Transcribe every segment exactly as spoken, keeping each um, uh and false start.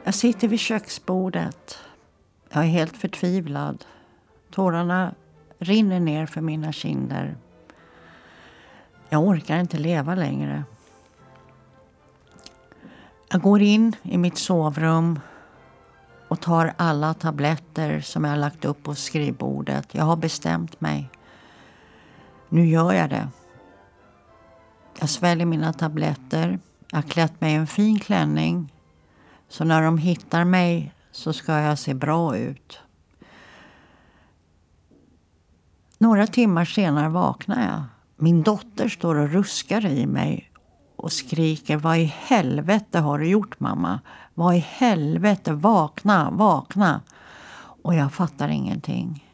Jag sitter vid köksbordet. Jag är helt förtvivlad. Tårarna rinner ner för mina kinder. Jag orkar inte leva längre. Jag går in i mitt sovrum och tar alla tabletter som jag har lagt upp på skrivbordet. Jag har bestämt mig. Nu gör jag det. Jag sväljer mina tabletter. Jag har klätt mig i en fin klänning. Så när de hittar mig så ska jag se bra ut. Några timmar senare vaknar jag. Min dotter står och ruskar i mig och skriker: vad i helvete har du gjort, mamma? Vad i helvete? Vakna, vakna. Och jag fattar ingenting.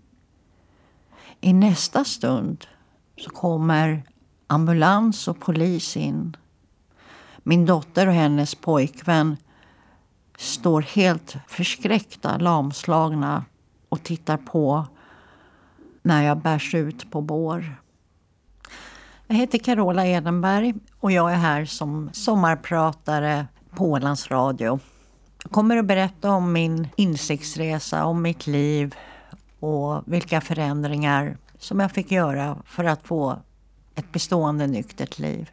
I nästa stund så kommer ambulans och polis in. Min dotter och hennes pojkvän står helt förskräckta, lamslagna och tittar på när jag bärs ut på bår. Jag heter Carola Edenberg och jag är här som sommarpratare på Ålands Radio. Jag kommer att berätta om min insiktsresa, om mitt liv och vilka förändringar som jag fick göra för att få ett bestående nyktert liv.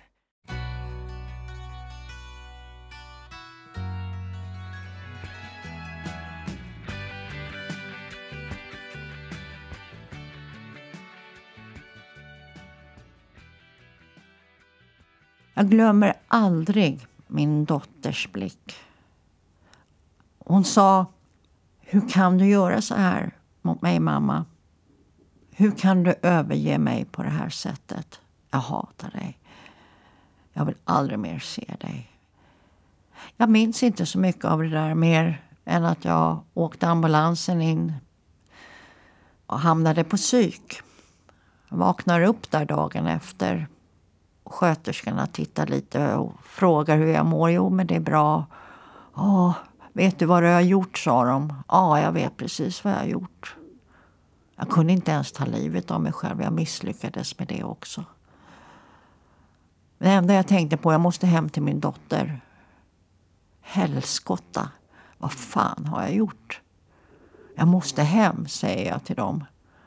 Jag glömmer aldrig min dotters blick. Hon sa: hur kan du göra så här mot mig, mamma? Hur kan du överge mig på det här sättet? Jag hatar dig. Jag vill aldrig mer se dig. Jag minns inte så mycket av det där mer än att jag åkte ambulansen in och hamnade på psyk. Jag vaknar upp där dagen efter. Sköterskorna tittar lite och frågar hur jag mår. Jo, men det är bra. Ja, vet du vad du har gjort, sa de. Ja, jag vet precis vad jag har gjort. Jag kunde inte ens ta livet av mig själv. Jag misslyckades med det också. Det enda jag tänkte på, jag måste hem till min dotter. Helskotta, vad fan har jag gjort? Jag måste hem, säger jag till dem.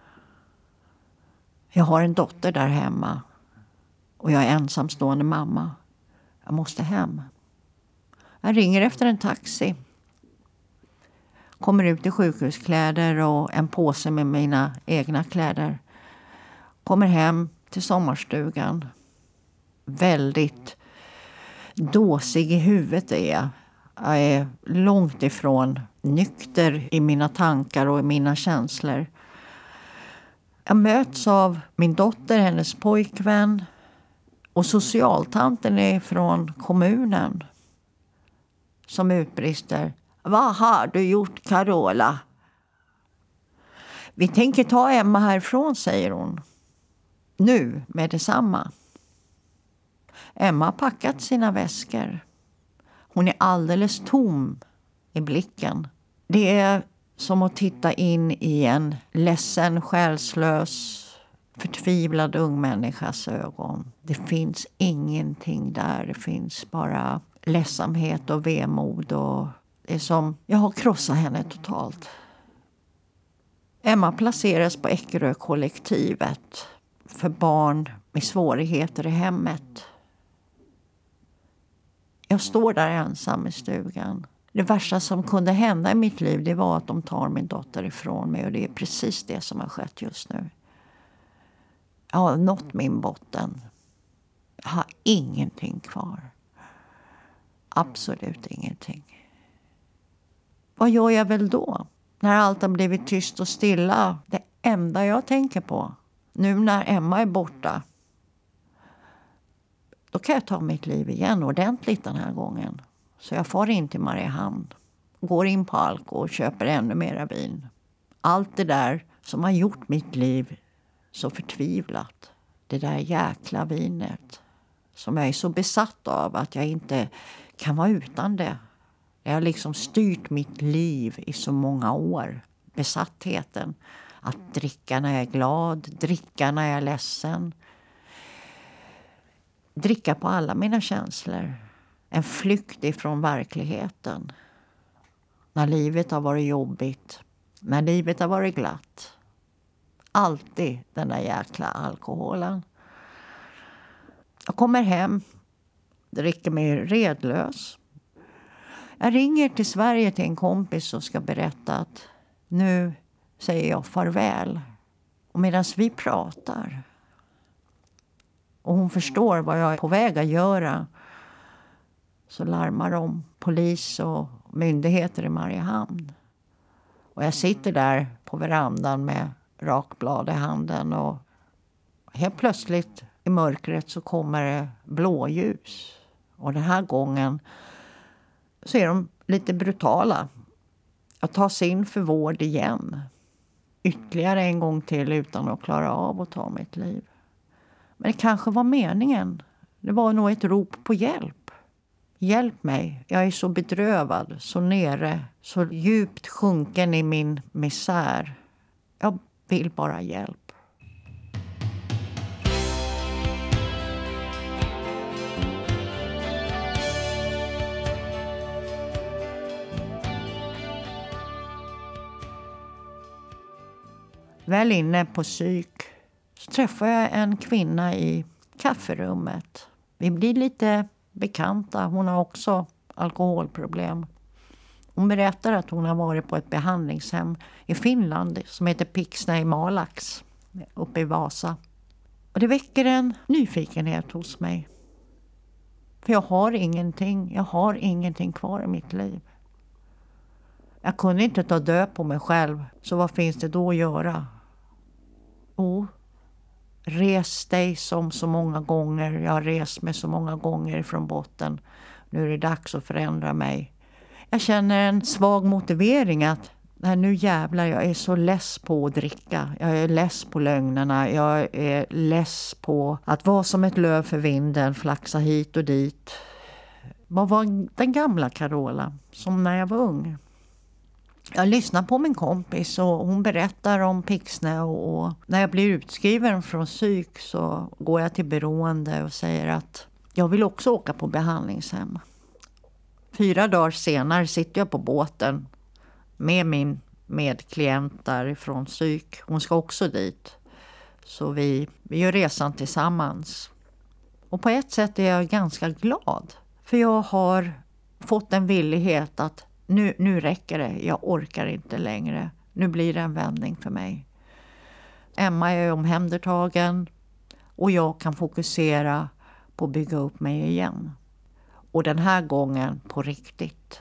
Jag har en dotter där hemma. Och jag är ensamstående mamma. Jag måste hem. Jag ringer efter en taxi. Kommer ut i sjukhuskläder och en påse med mina egna kläder. Kommer hem till sommarstugan. Väldigt dåsig i huvudet är jag. Jag är långt ifrån nykter i mina tankar och i mina känslor. Jag möts av min dotter, hennes pojkvän. Och socialtanten är från kommunen som utbrister: vad har du gjort, Carola? Vi tänker ta Emma härifrån, säger hon. Nu med detsamma. Emma har packat sina väskor. Hon är alldeles tom i blicken. Det är som att titta in i en ledsen, själslös, förtvivlad ung människas ögon. Det finns ingenting där. Det finns bara ledsamhet och vemod. Och det är som, jag har krossat henne totalt. Emma placeras på Eckerö-kollektivet för barn med svårigheter i hemmet. Jag står där ensam i stugan. Det värsta som kunde hända i mitt liv, det var att de tar min dotter ifrån mig. Och det är precis det som har skett just nu. Jag har nått min botten. Jag har ingenting kvar. Absolut ingenting. Vad gör jag väl då? När allt har blivit tyst och stilla. Det enda jag tänker på. Nu när Emma är borta. Då kan jag ta mitt liv igen ordentligt den här gången. Så jag får in till Mariehamn. Går in på Alko och köper ännu mera vin. Allt det där som har gjort mitt liv så förtvivlat. Det där jäkla vinet. Som jag är så besatt av att jag inte kan vara utan det. Jag har liksom styrt mitt liv i så många år. Besattheten. Att dricka när jag är glad. Dricka när jag är ledsen. Dricka på alla mina känslor. En flykt ifrån verkligheten. när livet har varit jobbigt, när livet har varit glatt. Alltid den där jäkla alkoholen. Jag kommer hem, dricker mig redlös. Jag ringer till Sverige till en kompis och ska berätta att nu säger jag farväl. Och medan vi pratar och hon förstår vad jag är på väg att göra, så larmar de polis och myndigheter i Mariehamn. Och jag sitter där på verandan med rakblad i handen och helt plötsligt i mörkret så kommer det blåljus. Och den här gången så är de lite brutala. Att ta sig in för vård igen. Ytterligare en gång till utan att klara av att ta mitt liv. Men det kanske var meningen. Det var nog ett rop på hjälp. Hjälp mig. Jag är så bedrövad, så nere, så djupt sjunken i min misär. Jag vill bara hjälp. Väl inne på psyk så träffar jag en kvinna i kafferummet. Vi blir lite bekanta. Hon har också alkoholproblem. Hon berättar att hon har varit på ett behandlingshem i Finland som heter Pixne i Malax uppe i Vasa. Och det väcker en nyfikenhet hos mig. För jag har ingenting. Jag har ingenting kvar i mitt liv. Jag kunde inte ta död på mig själv. Så vad finns det då att göra? Oh, res dig som så många gånger. Jag har rest mig så många gånger från botten. Nu är det dags att förändra mig. Jag känner en svag motivering att nej, nu jävlar, jag är så less på att dricka. Jag är less på lögnerna. Jag är less på att vara som ett löv för vinden, flaxa hit och dit. Vad var den gamla Carola som när jag var ung? Jag lyssnar på min kompis och hon berättar om Pixne och, och när jag blir utskriven från psyk så går jag till beroende och säger att jag vill också åka på behandlingshem. Fyra dagar senare sitter jag på båten med min medklient där från psyk. Hon ska också dit. Så vi, vi gör resan tillsammans. Och på ett sätt är jag ganska glad. För jag har fått en villighet att Nu, nu räcker det. Jag orkar inte längre. Nu blir det en vändning för mig. Emma är omhändertagen. Och jag kan fokusera på att bygga upp mig igen. Och den här gången på riktigt.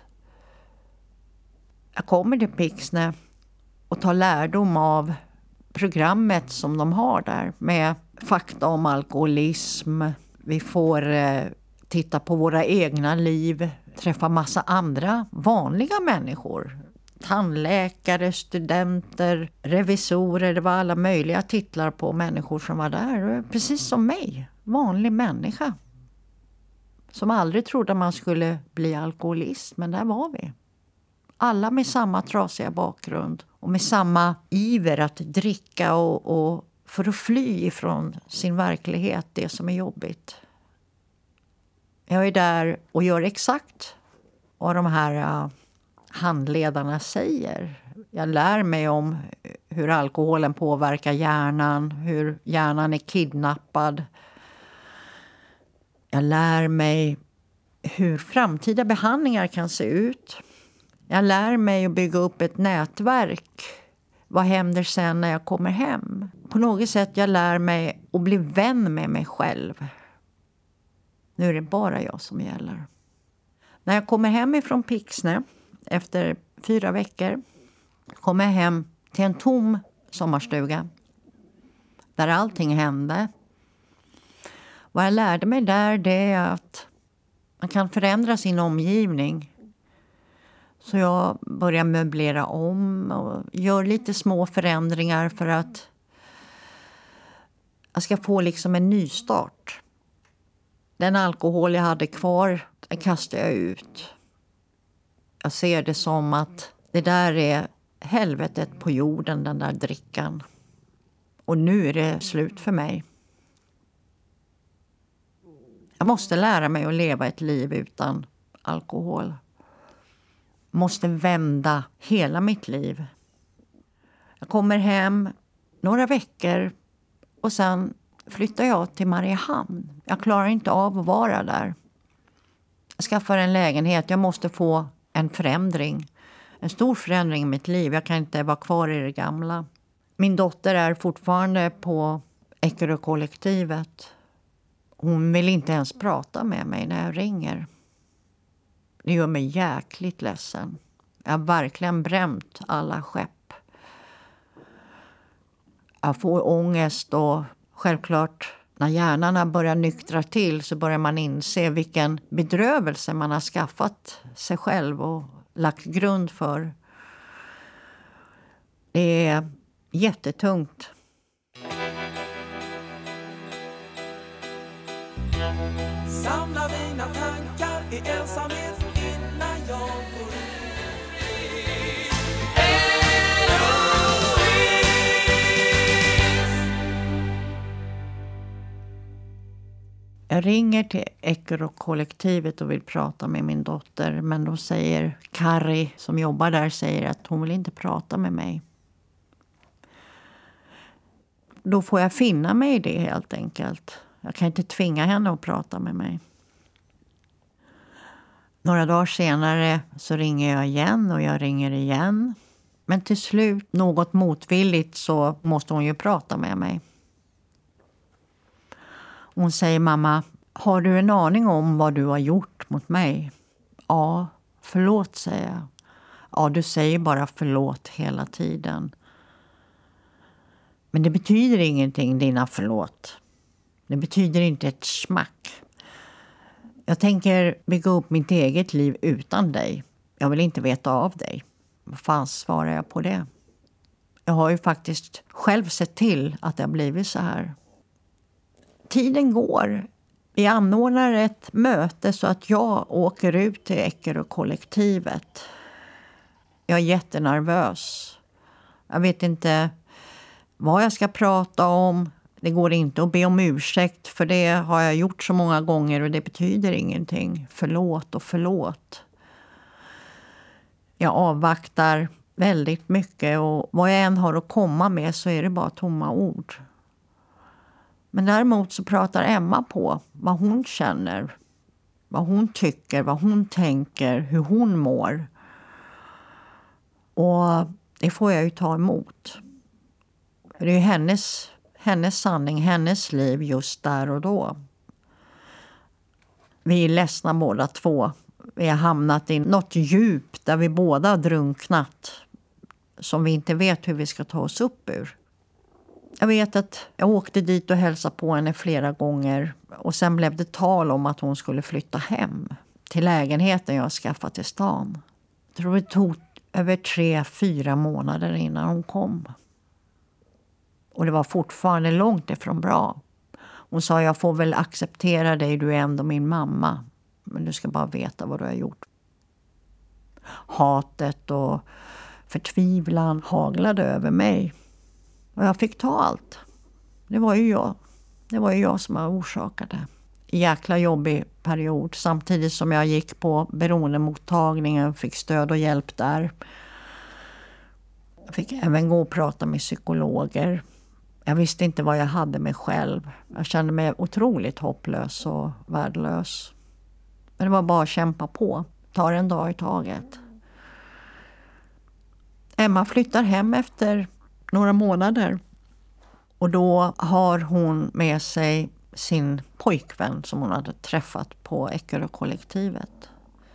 Jag kommer till Pixne och tar lärdom av programmet som de har där. Med fakta om alkoholism. Vi får eh, titta på våra egna liv. Träffa massa andra vanliga människor. Tandläkare, studenter, revisorer. Det var alla möjliga titlar på människor som var där. Precis som mig. Vanlig människa. Som aldrig trodde man skulle bli alkoholist. Men där var vi. Alla med samma trasiga bakgrund. Och med samma iver att dricka och, och för att fly ifrån sin verklighet. Det som är jobbigt. Jag är där och gör exakt vad de här uh, handledarna säger. Jag lär mig om hur alkoholen påverkar hjärnan, hur hjärnan är kidnappad. Jag lär mig hur framtida behandlingar kan se ut. Jag lär mig att bygga upp ett nätverk. Vad händer sen när jag kommer hem? På något sätt jag lär mig att bli vän med mig själv. Nu är det bara jag som gäller. När jag kommer hem ifrån Pixne efter fyra veckor kommer jag hem till en tom sommarstuga där allting hände. Vad jag lärde mig där det är att man kan förändra sin omgivning. Så jag börjar möblera om och gör lite små förändringar för att jag ska få liksom en ny start. Den alkohol jag hade kvar, den kastar jag ut. Jag ser det som att det där är helvetet på jorden, den där drickan. Och nu är det slut för mig. Jag måste lära mig att leva ett liv utan alkohol. måste vända hela mitt liv. Jag kommer hem några veckor och sen flyttar jag till Mariehamn. Jag klarar inte av att vara där. Jag skaffar en lägenhet. Jag måste få en förändring. En stor förändring i mitt liv. Jag kan inte vara kvar i det gamla. Min dotter är fortfarande på Eckerö-kollektivet. Hon vill inte ens prata med mig när jag ringer. Det gör mig jäkligt ledsen. Jag har verkligen bränt alla skepp. Jag får ångest och självklart när hjärnan börjar nyktra till så börjar man inse vilken bedrövelse man har skaffat sig själv och lagt grund för. Det är jättetungt. Samla mina tankar i ensamhet innan jag går ut. Jag ringer till Eckerö-kollektivet och vill prata med min dotter. Men då säger Kari som jobbar där säger att hon vill inte prata med mig. Då får jag finna mig i det helt enkelt. Jag kan inte tvinga henne att prata med mig. Några dagar senare så ringer jag igen och jag ringer igen. Men till slut, något motvilligt, så måste hon ju prata med mig. Hon säger, mamma, har du en aning om vad du har gjort mot mig? Ja, förlåt, säger jag. Ja, du säger bara förlåt hela tiden. Men det betyder ingenting, dina förlåt. Det betyder inte ett smack. Jag tänker bygga upp mitt eget liv utan dig. Jag vill inte veta av dig. Vad fan svarar jag på det? Jag har ju faktiskt själv sett till att det har blivit så här. Tiden går. Vi anordnar ett möte så att jag åker ut till Eckerö-kollektivet. Jag är jättenervös. Jag vet inte vad jag ska prata om. Det går inte att be om ursäkt för det har jag gjort så många gånger och det betyder ingenting. Förlåt och förlåt. Jag avvaktar väldigt mycket och vad jag än har att komma med så är det bara tomma ord. Men däremot så pratar Emma på vad hon känner, vad hon tycker, vad hon tänker, hur hon mår. Och det får jag ju ta emot. Det är ju hennes, hennes sanning, hennes liv just där och då. Vi är ledsna båda två. Vi har hamnat i något djup där vi båda har drunknat. Som vi inte vet hur vi ska ta oss upp ur. Jag vet att jag åkte dit och hälsade på henne flera gånger. Och sen blev det tal om att hon skulle flytta hem. Till lägenheten jag skaffat i stan. Jag tror det tog över tre, fyra månader innan hon kom. Och det var fortfarande långt ifrån bra. Hon sa, jag får väl acceptera dig, du är ändå min mamma. Men du ska bara veta vad du har gjort. Hatet och förtvivlan haglade över mig. Och jag fick ta allt. Det var ju jag. Det var ju jag som har orsakat det. Jäkla jobbig period. Samtidigt som jag gick på beroendemottagningen och fick stöd och hjälp där. Jag fick även gå och prata med psykologer. Jag visste inte vad jag hade mig själv. Jag kände mig otroligt hopplös och värdelös. Men det var bara att kämpa på. Ta en dag i taget. Emma flyttar hem efter några månader. Och då har hon med sig sin pojkvän som hon hade träffat på Eckerö-kollektivet.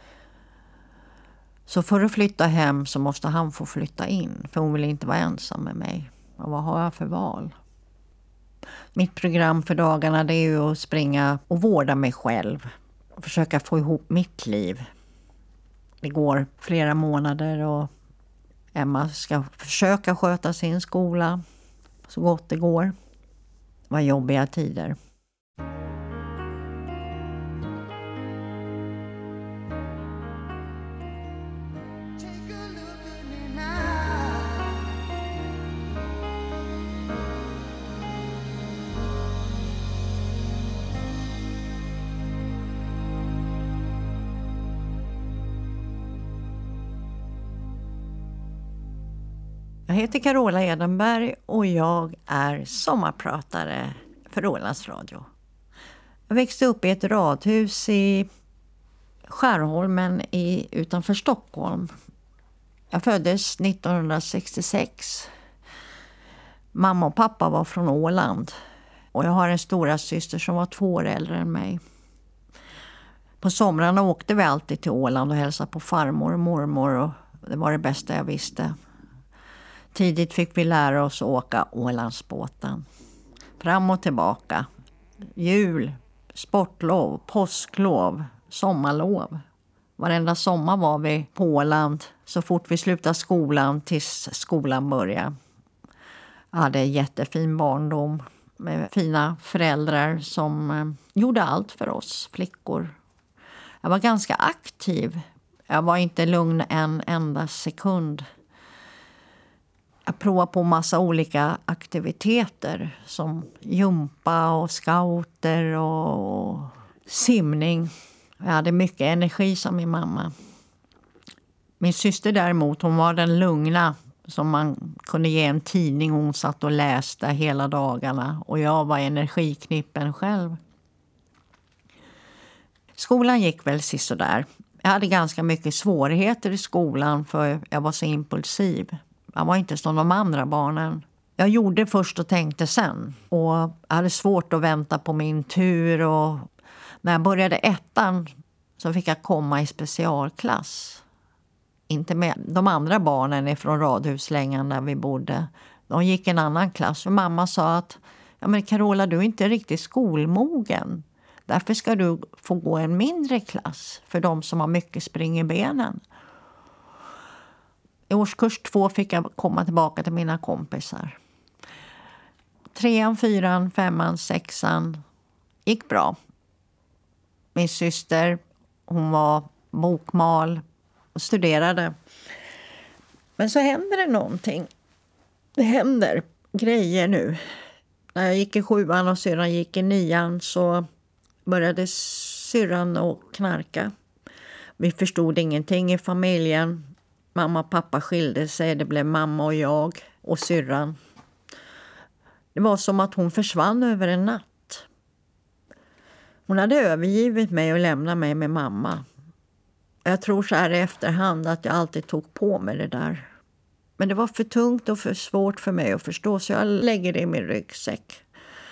Så för att flytta hem så måste han få flytta in. För hon vill inte vara ensam med mig. Och vad har jag för val? Mitt program för dagarna det är ju att springa och vårda mig själv. Och försöka få ihop mitt liv. Det går flera månader och Emma ska försöka sköta sin skola så gott det går. Det var jobbiga tider. Jag heter Carola Edenberg och jag är sommarpratare för Ålands Radio. Jag växte upp i ett radhus i Skärholmen i, utanför Stockholm. Jag föddes nittonhundrasextiosex. Mamma och pappa var från Åland. Och jag har en stora syster som var två år äldre än mig. På somrarna åkte vi alltid till Åland och hälsade på farmor och mormor. Och det var det bästa jag visste. Tidigt fick vi lära oss att åka Ålandsbåten. Fram och tillbaka. Jul, sportlov, påsklov, sommarlov. Varenda sommar var vi på Åland så fort vi slutade skolan tills skolan började. Jag hade en jättefin barndom med fina föräldrar som eh, gjorde allt för oss flickor. Jag var ganska aktiv. Jag var inte lugn en enda sekund. Jag provade på massa olika aktiviteter som jumpa och scouter och simning. Jag hade mycket energi som min mamma. Min syster däremot, hon var den lugna som man kunde ge en tidning. Hon satt och läste hela dagarna och jag var energiknippen själv. Skolan gick väl sisådär. Jag hade ganska mycket svårigheter i skolan för jag var så impulsiv. Jag var inte som de andra barnen. Jag gjorde först och tänkte sen. Och jag hade svårt att vänta på min tur. Och när jag började ettan så fick jag komma i specialklass. Inte med de andra barnen från radhuslängan där vi bodde. De gick en annan klass. Och mamma sa att ja, men Carola, du är inte riktigt skolmogen. Därför ska du få gå en mindre klass för de som har mycket spring i benen. I årskurs två fick jag komma tillbaka till mina kompisar. Trean, fyran, femman, sexan gick bra. Min syster, hon var bokmal och studerade. Men så händer det någonting. Det händer grejer nu. När jag gick i sjuan och syrran gick i nian så började syrran att knarka. Vi förstod ingenting i familjen. Mamma och pappa skilde sig. Det blev mamma och jag och syrran. Det var som att hon försvann över en natt. Hon hade övergivit mig och lämnat mig med mamma. Jag tror så här i efterhand att jag alltid tog på mig det där. Men det var för tungt och för svårt för mig att förstå så jag lägger det i min ryggsäck.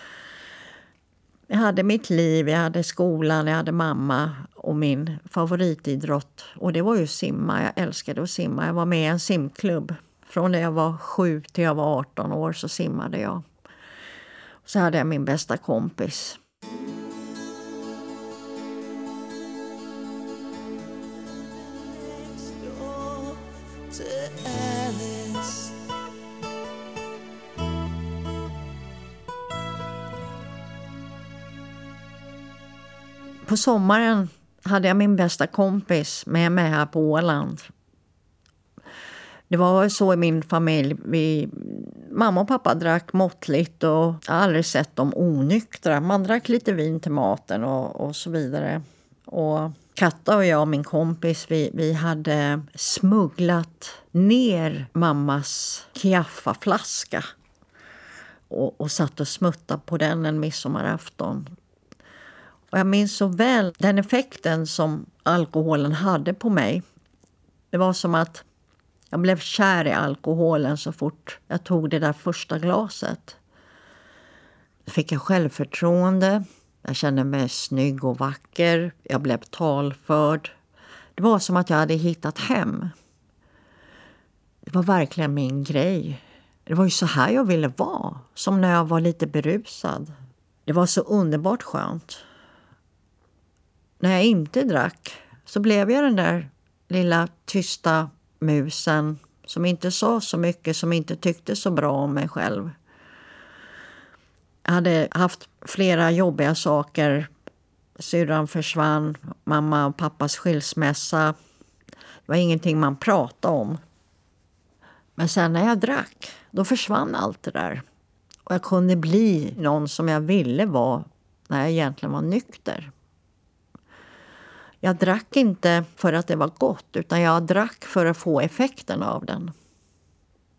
Jag hade mitt liv, jag hade skolan, jag hade mamma och min favoritidrott. Och det var ju simma, jag älskade att simma. Jag var med i en simklubb. Från när jag var sju till jag var arton år så simmade jag. Så hade jag min bästa kompis. På sommaren hade jag min bästa kompis med mig här på Åland. Det var så i min familj. Vi, mamma och pappa drack måttligt och jag har aldrig sett dem onyktra. Man drack lite vin till maten och, och så vidare. Och Katta och jag och min kompis, vi, vi hade smugglat ner mammas Kiaffa-flaska. Och, och satt och smuttade på den en midsommarafton. Och jag minns så väl den effekten som alkoholen hade på mig. Det var som att jag blev kär i alkoholen så fort jag tog det där första glaset. Då fick jag självförtroende. Jag kände mig snygg och vacker. Jag blev talförd. Det var som att jag hade hittat hem. Det var verkligen min grej. Det var ju så här jag ville vara. Som när jag var lite berusad. Det var så underbart skönt. När jag inte drack så blev jag den där lilla tysta musen som inte sa så mycket, som inte tyckte så bra om mig själv. Jag hade haft flera jobbiga saker. Syrran försvann, mamma och pappas skilsmässa. Det var ingenting man pratade om. Men sen när jag drack, då försvann allt det där. Och jag kunde bli någon som jag ville vara när jag egentligen var nykter. Jag drack inte för att det var gott, utan jag drack för att få effekten av den.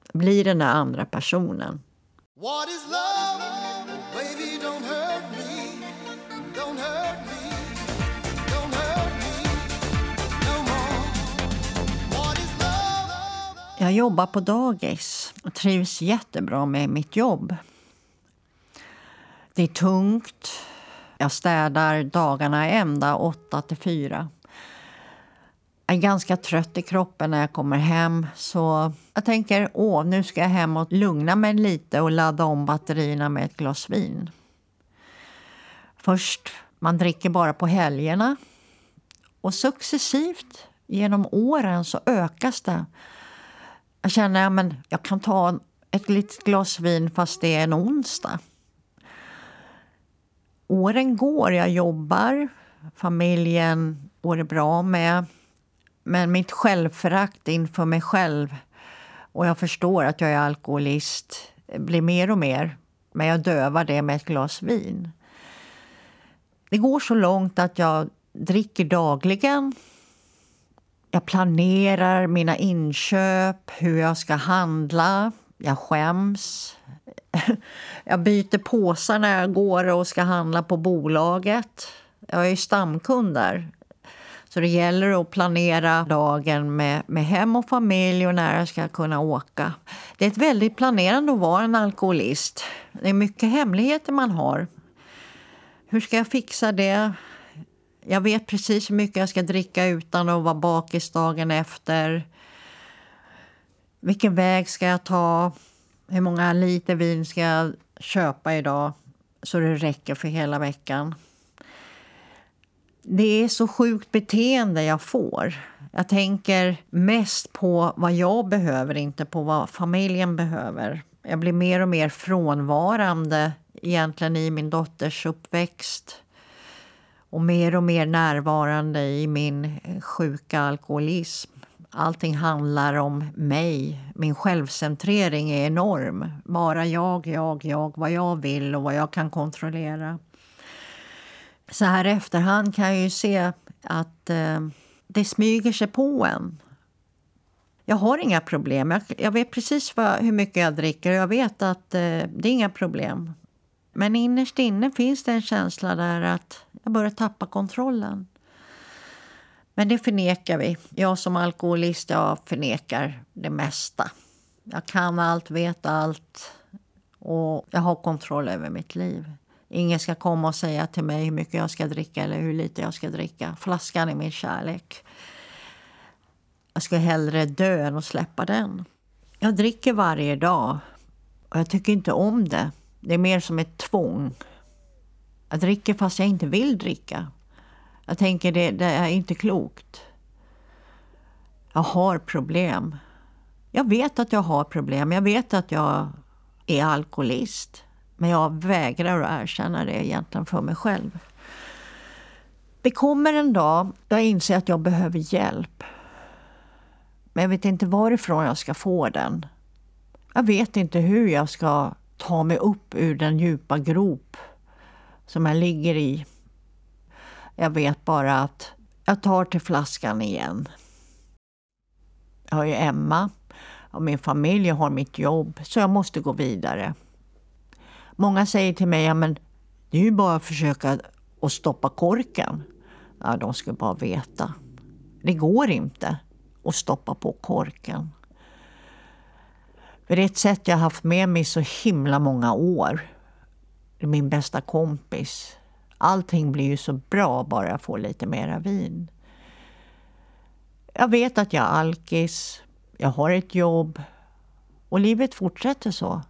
bli den där andra personen. What is love? Baby, don't hurt me. Don't hurt me. Don't hurt me no more. What is love? Jag jobbar på dagis och trivs jättebra med mitt jobb. Det är tungt. Jag städar dagarna ända åtta till fyra. Jag är ganska trött i kroppen när jag kommer hem. Så jag tänker, åh, nu ska jag hem och lugna mig lite och ladda om batterierna med ett glas vin. Först, man dricker bara på helgerna. Och successivt genom åren så ökas det. Jag känner att ja, jag kan ta ett litet glas vin fast det är en onsdag. Åren går, jag jobbar, familjen går det bra med. Men mitt självförakt inför mig själv och jag förstår att jag är alkoholist blir mer och mer. Men jag dövar det med ett glas vin. Det går så långt att jag dricker dagligen. Jag planerar mina inköp, hur jag ska handla. Jag skäms. Jag byter påsar när jag går och ska handla på bolaget. Jag är ju stamkund där. Så det gäller att planera dagen med, med hem och familj och när jag ska kunna åka. Det är ett väldigt planerande att vara en alkoholist. Det är mycket hemligheter man har. Hur ska jag fixa det? Jag vet precis hur mycket jag ska dricka utan att vara bakis dagen efter. Vilken väg ska jag ta? Hur många liter vin ska jag köpa idag så det räcker för hela veckan? Det är så sjukt beteende jag får. Jag tänker mest på vad jag behöver, inte på vad familjen behöver. Jag blir mer och mer frånvarande egentligen i min dotters uppväxt. Och mer och mer närvarande i min sjuka alkoholism. Allting handlar om mig. Min självcentrering är enorm. Bara jag, jag, jag, vad jag vill och vad jag kan kontrollera. Så här i efterhand kan jag ju se att eh, det smyger sig på en. Jag har inga problem. Jag, jag vet precis vad, hur mycket jag dricker. Jag vet att eh, det är inga problem. Men innerst inne finns det en känsla där att jag börjar tappa kontrollen. Men det förnekar vi. Jag som alkoholist, jag förnekar det mesta. Jag kan allt, vet allt. Och jag har kontroll över mitt liv. Ingen ska komma och säga till mig hur mycket jag ska dricka eller hur lite jag ska dricka. Flaskan är min kärlek. Jag ska hellre dö än att släppa den. Jag dricker varje dag. Och jag tycker inte om det. Det är mer som ett tvång. Jag dricker fast jag inte vill dricka. Jag tänker det, det är inte klokt. Jag har problem. Jag vet att jag har problem. Jag vet att jag är alkoholist. Men jag vägrar att erkänna det egentligen för mig själv. Det kommer en dag då jag inser att jag behöver hjälp. Men jag vet inte varifrån jag ska få den. Jag vet inte hur jag ska ta mig upp ur den djupa grop som jag ligger i. Jag vet bara att jag tar till flaskan igen. Jag har ju Emma och min familj, jag har mitt jobb, så jag måste gå vidare. Många säger till mig, ja men det är ju bara att försöka att stoppa korken. Ja, de ska bara veta. Det går inte att stoppa på korken. För det är ett sätt jag har haft med mig så himla många år. Det är min bästa kompis. Allting blir ju så bra bara jag får lite mera vin. Jag vet att jag är alkis. Jag har ett jobb. Och livet fortsätter så.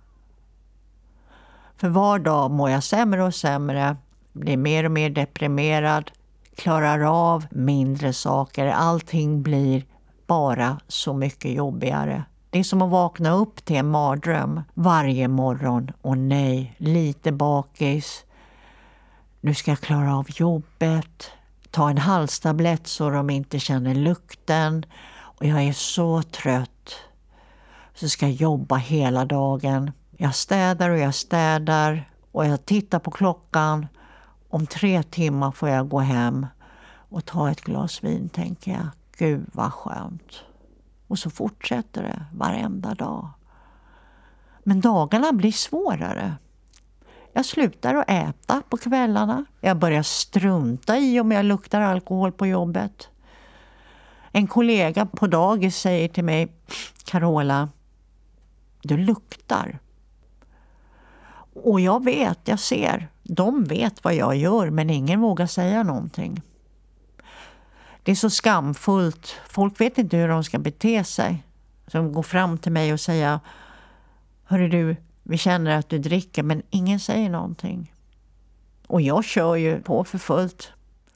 För var dag mår jag sämre och sämre. Blir mer och mer deprimerad. Klarar av mindre saker. Allting blir bara så mycket jobbigare. Det är som att vakna upp till en mardröm varje morgon. Och nej, lite bakis. Nu ska jag klara av jobbet. Ta en halstablett så de inte känner lukten. Och jag är så trött. Så ska jag jobba hela dagen. Jag städar och jag städar. Och jag tittar på klockan. Om tre timmar får jag gå hem. Och ta ett glas vin, tänker jag. Gud vad skönt. Och så fortsätter det varenda dag. Men dagarna blir svårare. Jag slutar att äta på kvällarna. Jag börjar strunta i om jag luktar alkohol på jobbet. En kollega på dagis säger till mig, Carola, du luktar. Och jag vet, jag ser. De vet vad jag gör, men ingen vågar säga någonting. Det är så skamfullt. Folk vet inte hur de ska bete sig. Så de går fram till mig och säger, hörru du, vi känner att du dricker, men ingen säger någonting. Och jag kör ju på för fullt.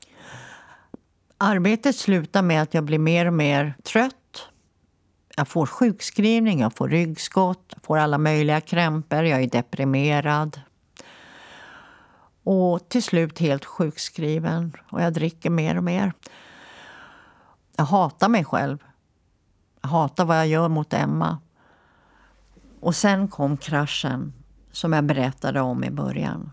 Arbetet slutar med att jag blir mer och mer trött. Jag får sjukskrivning, jag får ryggskott, jag får alla möjliga krämpor, jag är deprimerad. Och till slut helt sjukskriven och jag dricker mer och mer. Jag hatar mig själv. Jag hatar vad jag gör mot Emma. Och sen kom kraschen som jag berättade om i början.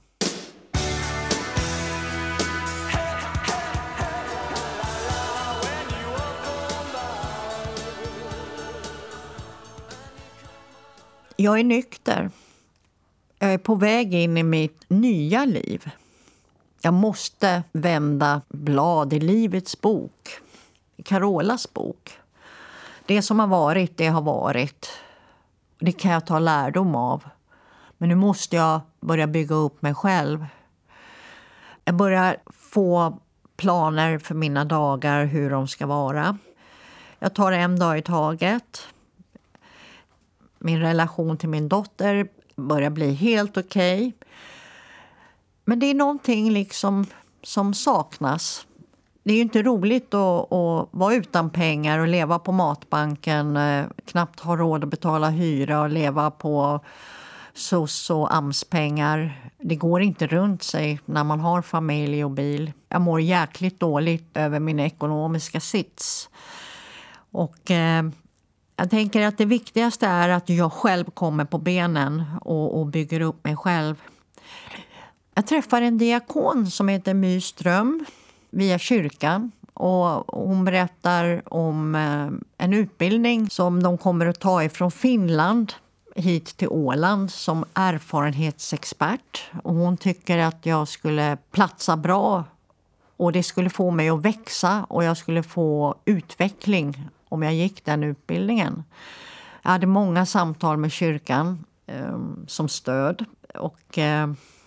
Jag är nykter. Jag är på väg in i mitt nya liv. Jag måste vända blad i livets bok. I Carolas bok. Det som har varit, det har varit. Det kan jag ta lärdom av. Men nu måste jag börja bygga upp mig själv. Jag börjar få planer för mina dagar, hur de ska vara. Jag tar en dag i taget. Min relation till min dotter börjar bli helt okej. Okay. Men det är någonting liksom som saknas. Det är ju inte roligt att, att vara utan pengar och leva på matbanken. Knappt ha råd att betala hyra och leva på S O S och A M S-pengar. Det går inte runt sig när man har familj och bil. Jag mår jäkligt dåligt över min ekonomiska sits. Och eh, jag tänker att det viktigaste är att jag själv kommer på benen och, och bygger upp mig själv. Jag träffar en diakon som heter My Ström via kyrkan. Och hon berättar om en utbildning som de kommer att ta ifrån Finland hit till Åland som erfarenhetsexpert. Och hon tycker att jag skulle platsa bra och det skulle få mig att växa och jag skulle få utveckling om jag gick den utbildningen. Jag hade många samtal med kyrkan eh, som stöd och eh,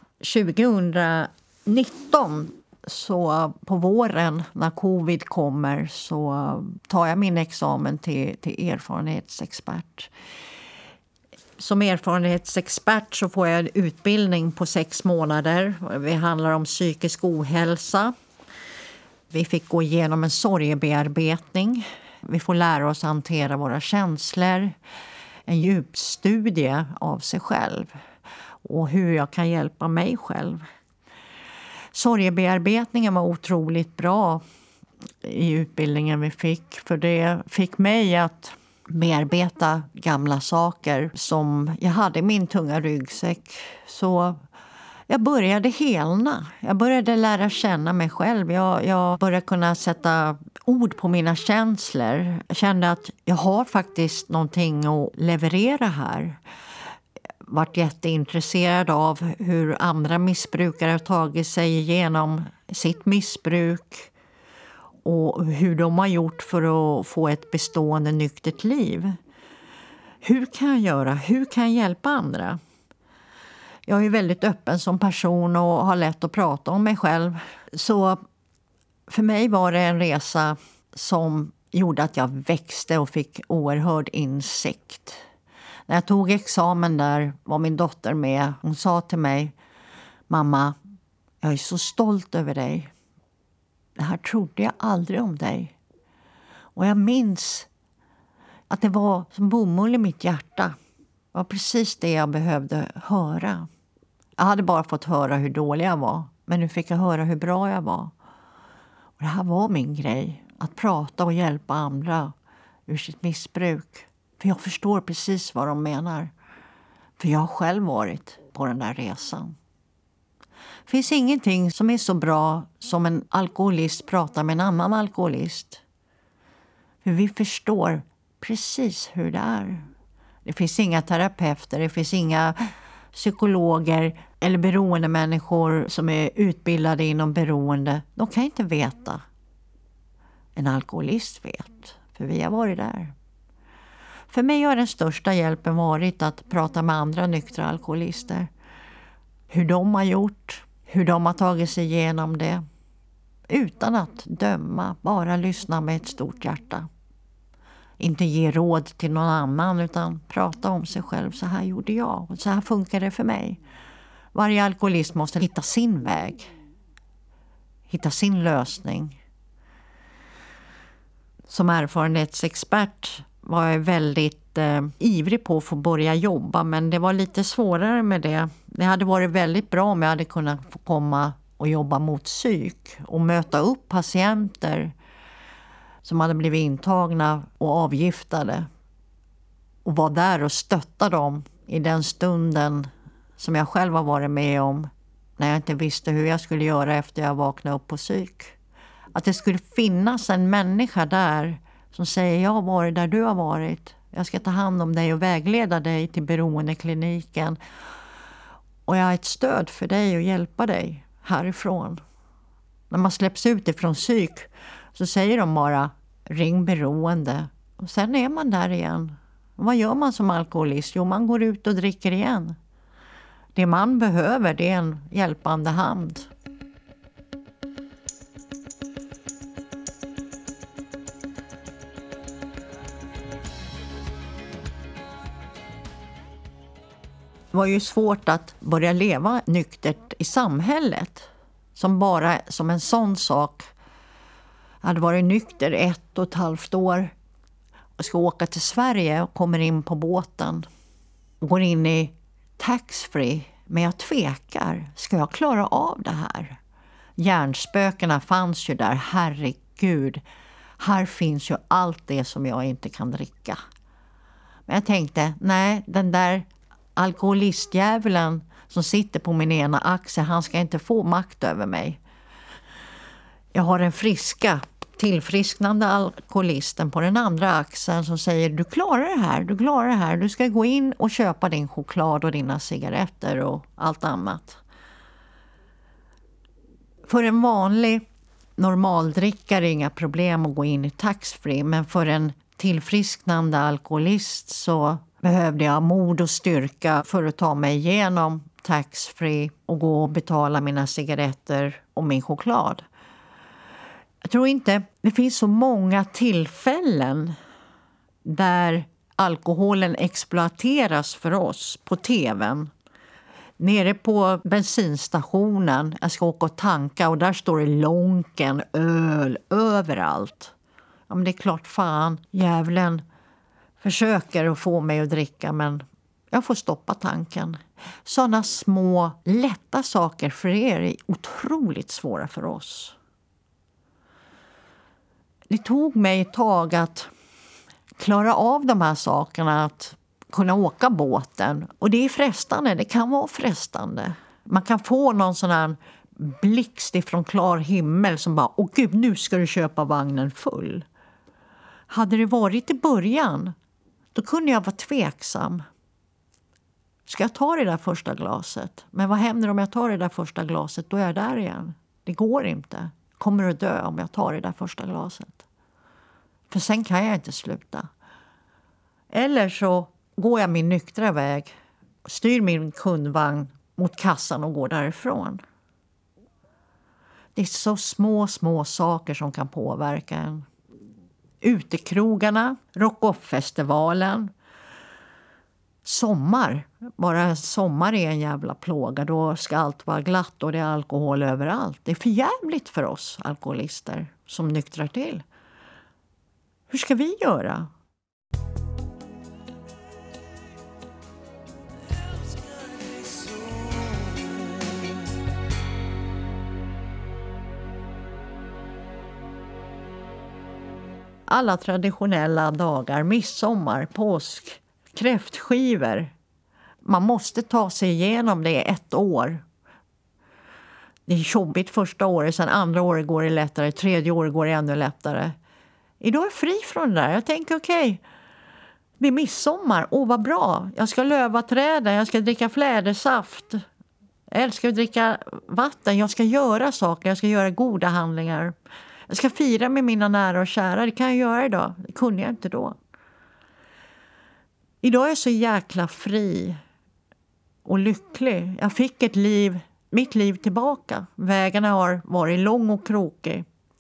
tjugonitton så på våren när covid kommer så tar jag min examen till, till erfarenhetsexpert. Som erfarenhetsexpert så får jag en utbildning på sex månader. Det handlar om psykisk ohälsa. Vi fick gå igenom en sorgebearbetning. Vi får lära oss hantera våra känslor. En djupstudie av sig själv. Och hur jag kan hjälpa mig själv. Sorgebearbetningen var otroligt bra i utbildningen vi fick. För det fick mig att bearbeta gamla saker som jag hade i min tunga ryggsäck. Så jag började helna. Jag började lära känna mig själv. Jag, jag började kunna sätta ord på mina känslor. Jag kände att jag har faktiskt någonting att leverera här. Varit jätteintresserad av hur andra missbrukare har tagit sig igenom sitt missbruk och hur de har gjort för att få ett bestående nyktert liv. Hur kan jag göra? Hur kan jag hjälpa andra? Jag är väldigt öppen som person och har lätt att prata om mig själv. Så för mig var det en resa som gjorde att jag växte och fick oerhörd insikt. När jag tog examen där var min dotter med. Hon sa till mig, mamma, jag är så stolt över dig. Det här trodde jag aldrig om dig. Och jag minns att det var som bomull i mitt hjärta. Det var precis det jag behövde höra. Jag hade bara fått höra hur dålig jag var. Men nu fick jag höra hur bra jag var. Och det här var min grej. Att prata och hjälpa andra ur sitt missbruk. För jag förstår precis vad de menar. För jag har själv varit på den där resan. Det finns ingenting som är så bra som en alkoholist pratar med en annan alkoholist. För vi förstår precis hur det är. Det finns inga terapeuter, det finns inga psykologer eller beroende människor som är utbildade inom beroende. De kan inte veta. En alkoholist vet, för vi har varit där. För mig har den största hjälpen varit att prata med andra nyktra alkoholister. Hur de har gjort, hur de har tagit sig igenom det. Utan att döma, bara lyssna med ett stort hjärta. Inte ge råd till någon annan utan prata om sig själv. Så här gjorde jag och så här funkar det för mig. Varje alkoholist måste hitta sin väg. Hitta sin lösning. Som erfarenhetsexpert var jag väldigt eh, ivrig på att få börja jobba. Men det var lite svårare med det. Det hade varit väldigt bra om jag hade kunnat få komma och jobba mot psyk. Och möta upp patienter som hade blivit intagna och avgiftade. Och vara där och stötta dem i den stunden som jag själv har varit med om. När jag inte visste hur jag skulle göra efter jag vaknade upp på psyk. Att det skulle finnas en människa där som säger jag har varit där du har varit. Jag ska ta hand om dig och vägleda dig till beroendekliniken. Och jag är ett stöd för dig och hjälpa dig härifrån. När man släpps ut ifrån psyk så säger de bara ring beroende. Och sen är man där igen. Vad gör man som alkoholist? Jo, man går ut och dricker igen. Det man behöver det är en hjälpande hand. Det var ju svårt att börja leva nyktert i samhället. Som bara som en sån sak. Jag hade varit nykter ett och ett halvt år. Och ska åka till Sverige och kommer in på båten. Och går in i taxfree. Men jag tvekar. Ska jag klara av det här? Hjärnspökena fanns ju där. Herregud. Här finns ju allt det som jag inte kan dricka. Men jag tänkte, nej, den där alkoholistjävulen som sitter på min ena axel, han ska inte få makt över mig. Jag har en friska, tillfrisknande alkoholisten på den andra axeln som säger, du klarar det här, du klarar det här. Du ska gå in och köpa din choklad och dina cigaretter och allt annat. För en vanlig normaldrickare är inga problem att gå in i taxfree, men för en tillfrisknande alkoholist så behövde jag mod och styrka för att ta mig igenom taxfree och gå och betala mina cigaretter och min choklad. Jag tror inte det finns så många tillfällen där alkoholen exploateras för oss på tvn. Nere på bensinstationen, jag ska åka och tanka och där står det Lonken, öl, överallt. Ja, men det är klart fan, djävulen försöker att få mig att dricka men jag får stoppa tanken. Sådana små, lätta saker för er är otroligt svåra för oss. Det tog mig ett tag att klara av de här sakerna, att kunna åka båten. Och det är frestande, det kan vara frestande. Man kan få någon sån här blixt ifrån klar himmel som bara, åh gud, nu ska du köpa vagnen full. Hade det varit i början, då kunde jag vara tveksam. Ska jag ta det där första glaset? Men vad händer om jag tar det där första glaset? Då är jag där igen. Det går inte. Kommer att dö om jag tar det där första glaset. För sen kan jag inte sluta. Eller så går jag min nyktra väg, styr min kundvagn mot kassan och går därifrån. Det är så små, små saker som kan påverka en. Utekrogarna, Rock-Off-festivalen. Sommar, bara sommar är en jävla plåga. Då ska allt vara glatt och det är alkohol överallt. Det är för jävligt för oss alkoholister som nyktrar till. Hur ska vi göra? Alla traditionella dagar, midsommar, påsk, kräftskivor. Man måste ta sig igenom det ett år. Det är jobbigt första året, sen andra året går det lättare, tredje året går det ännu lättare. Idag är jag fri från det där. Jag tänker okej, okay, Vid midsommar, åh vad bra. Jag ska löva träden, jag ska dricka flädersaft. Jag älskar att dricka vatten, jag ska göra saker, jag ska göra goda handlingar. Jag ska fira med mina nära och kära, det kan jag göra idag. Det kunde jag inte då. Idag är jag så jäkla fri och lycklig. Jag fick ett liv, mitt liv tillbaka. Vägarna har varit lång och krokig.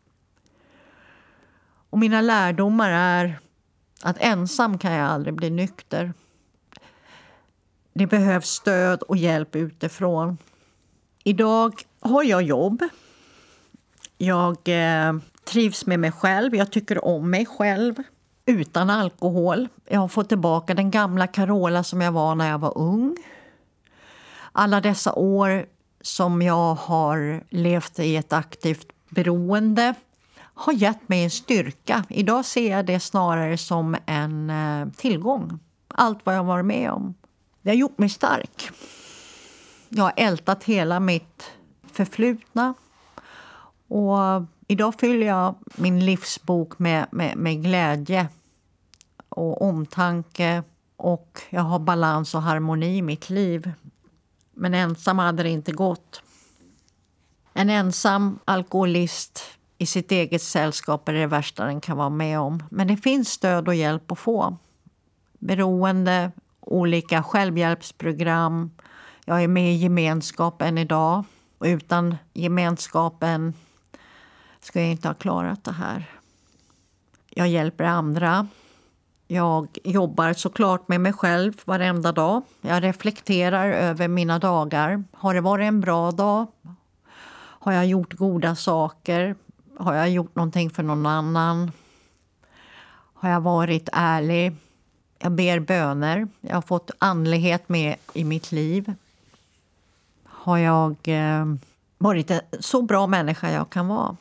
Och mina lärdomar är att ensam kan jag aldrig bli nykter. Det behövs stöd och hjälp utifrån. Idag har jag jobb. Jag eh, trivs med mig själv. Jag tycker om mig själv. Utan alkohol. Jag har fått tillbaka den gamla Carola som jag var när jag var ung. Alla dessa år som jag har levt i ett aktivt beroende har gett mig en styrka. Idag ser jag det snarare som en eh, tillgång. Allt vad jag varit med om. Det har gjort mig stark. Jag har ältat hela mitt förflutna. Och idag fyller jag min livsbok med, med, med glädje och omtanke. Och jag har balans och harmoni i mitt liv. Men ensam hade det inte gått. En ensam alkoholist i sitt eget sällskap är det värsta den kan vara med om. Men det finns stöd och hjälp att få. Beroende, olika självhjälpsprogram. Jag är med i gemenskapen idag. Och utan gemenskapen ska jag inte ha klarat det här. Jag hjälper andra. Jag jobbar såklart med mig själv varenda dag. Jag reflekterar över mina dagar. Har det varit en bra dag? Har jag gjort goda saker? Har jag gjort någonting för någon annan? Har jag varit ärlig? Jag ber böner. Jag har fått andlighet med i mitt liv. Har jag eh, varit en så bra människa jag kan vara?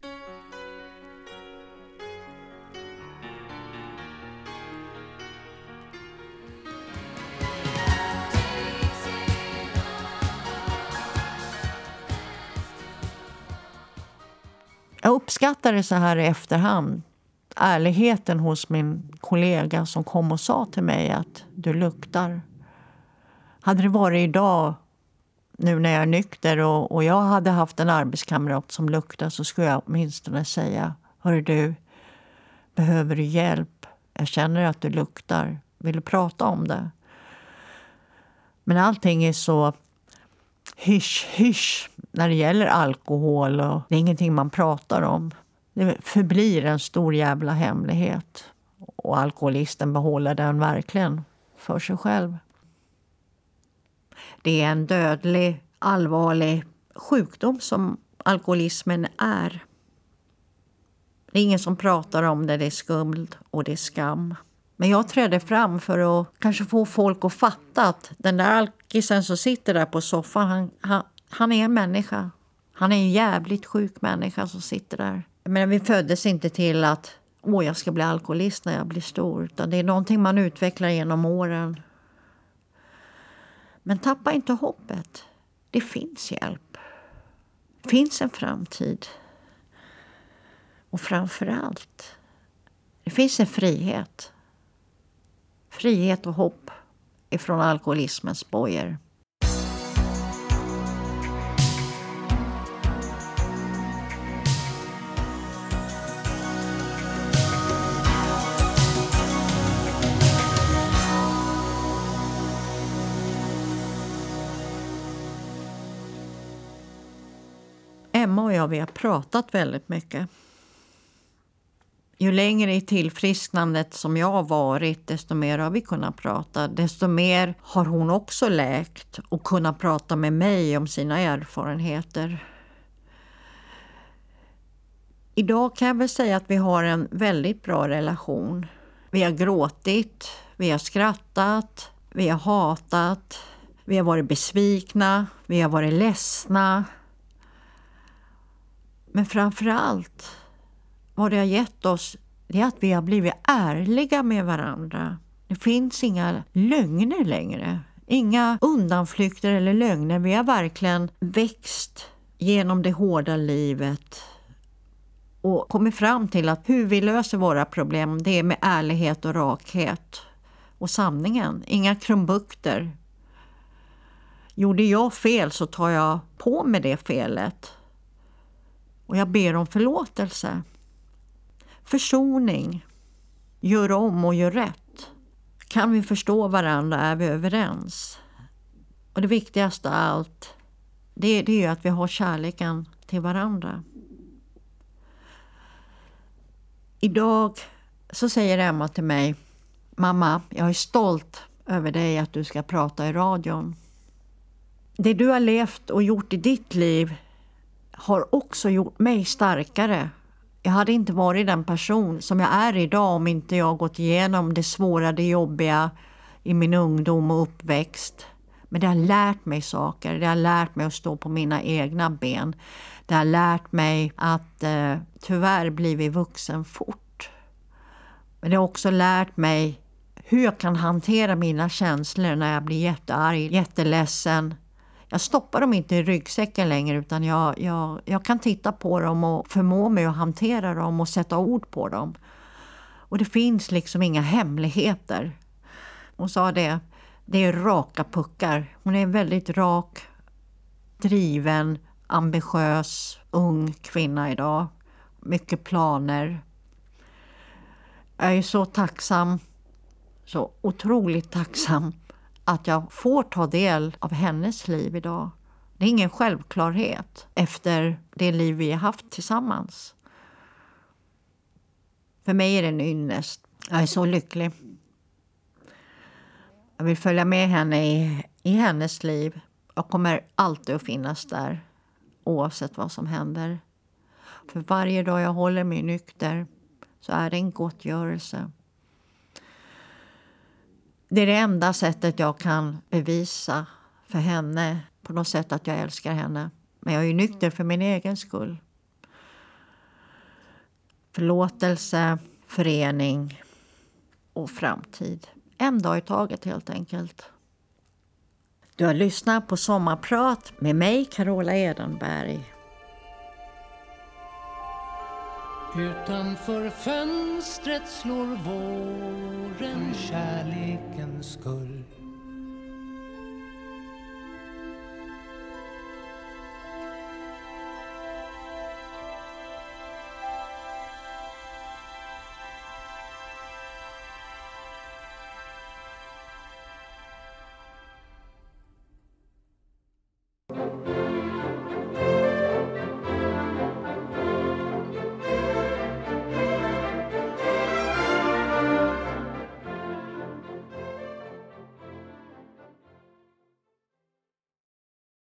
Jag uppskattar det så här i efterhand. Ärligheten hos min kollega som kom och sa till mig att du luktar. Hade det varit idag, nu när jag är nykter och, och jag hade haft en arbetskamrat som luktar, så skulle jag åtminstone säga: hörru du, behöver du hjälp? Jag känner att du luktar. Vill du prata om det? Men allting är så hysch, hysch när det gäller alkohol, och det är ingenting man pratar om. Det förblir en stor jävla hemlighet. Och alkoholisten behåller den verkligen för sig själv. Det är en dödlig, allvarlig sjukdom som alkoholismen är. Det är ingen som pratar om det, det är skuld och det är skam. Men jag trädde fram för att kanske få folk att fatta att den där alkisen som sitter där på soffan, han, han, han är en människa. Han är en jävligt sjuk människa som sitter där. Men vi föddes inte till att åh, jag ska bli alkoholist när jag blir stor. Utan det är någonting man utvecklar genom åren. Men tappa inte hoppet. Det finns hjälp. Det finns en framtid. Och framförallt, det finns en frihet. Frihet och hopp ifrån alkoholismens bojor. Emma och jag, vi har pratat väldigt mycket. Ju längre i tillfrisknandet som jag har varit, desto mer har vi kunnat prata. Desto mer har hon också läkt och kunnat prata med mig om sina erfarenheter. Idag kan jag väl säga att vi har en väldigt bra relation. Vi har gråtit, vi har skrattat, vi har hatat, vi har varit besvikna, vi har varit ledsna. Men framförallt, vad det har gett oss, det är att vi har blivit ärliga med varandra. Det finns inga lögner längre. Inga undanflykter eller lögner. Vi har verkligen växt genom det hårda livet. Och kommit fram till att hur vi löser våra problem, det är med ärlighet och rakhet. och sanningen. Inga krumbukter. Gjorde jag fel så tar jag på mig det felet. Och jag ber om förlåtelse. Försoning. Gör om och gör rätt. Kan vi förstå varandra är vi överens. Och det viktigaste av allt, det, det är att vi har kärleken till varandra. Idag så säger Emma till mig: mamma, jag är stolt över dig att du ska prata i radion. Det du har levt och gjort i ditt liv har också gjort mig starkare. Jag hade inte varit den person som jag är idag om inte jag gått igenom det svåra, det jobbiga i min ungdom och uppväxt. Men det har lärt mig saker. Det har lärt mig att stå på mina egna ben. Det har lärt mig att eh, tyvärr blivit vuxen fort. Men det har också lärt mig hur jag kan hantera mina känslor när jag blir jättearg, jätteledsen. Jag stoppar dem inte i ryggsäcken längre, utan jag, jag, jag kan titta på dem och förmå mig att hantera dem och sätta ord på dem. Och det finns liksom inga hemligheter. Hon sa det, det är raka puckar. Hon är en väldigt rak, driven, ambitiös, ung kvinna idag. Mycket planer. Jag är så tacksam, så otroligt tacksam att jag får ta del av hennes liv idag. Det är ingen självklarhet efter det liv vi har haft tillsammans. För mig är det en ynnest. Jag är så lycklig. Jag vill följa med henne i, i hennes liv. Jag kommer alltid att finnas där, oavsett vad som händer. För varje dag jag håller mig nykter så är det en gottgörelse. Det är det enda sättet jag kan bevisa för henne på något sätt att jag älskar henne. Men jag är ju nykter för min egen skull. Förlåtelse, förening och framtid. En dag i taget helt enkelt. Du har lyssnat på Sommarprat med mig, Carola Edenberg. Utanför fönstret slår våren kärlekens skull.